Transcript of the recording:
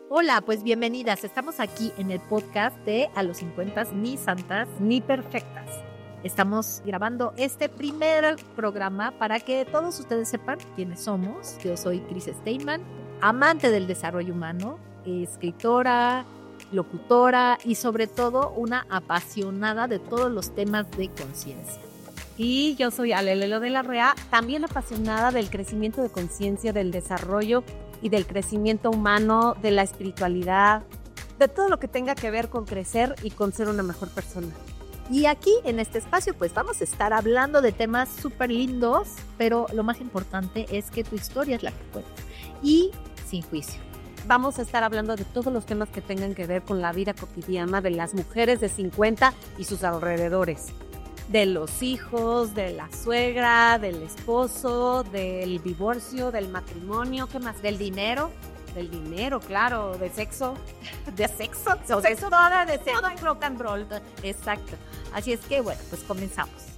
Hola, pues bienvenidas. Estamos aquí en el podcast de A los 50 ni santas ni perfectas. Estamos grabando este primer programa para que todos ustedes sepan quiénes somos. Yo soy Cris Steinman, amante del desarrollo humano, escritora, locutora y sobre todo una apasionada de todos los temas de conciencia. Y yo soy Alelelo de la Rea, también apasionada del crecimiento de conciencia, del desarrollo y del crecimiento humano, de la espiritualidad, de todo lo que tenga que ver con crecer y con ser una mejor persona. Y aquí en este espacio pues vamos a estar hablando de temas súper lindos, pero lo más importante es que tu historia es la que cuenta y sin juicio. Vamos a estar hablando de todos los temas que tengan que ver con la vida cotidiana de las mujeres de 50 y sus alrededores. De los hijos, de la suegra, del esposo, del divorcio, del matrimonio, ¿qué más? Del dinero, claro, de sexo. De sexo, toda de sexo, todo en rock and roll. Exacto. Así es que bueno, pues comenzamos.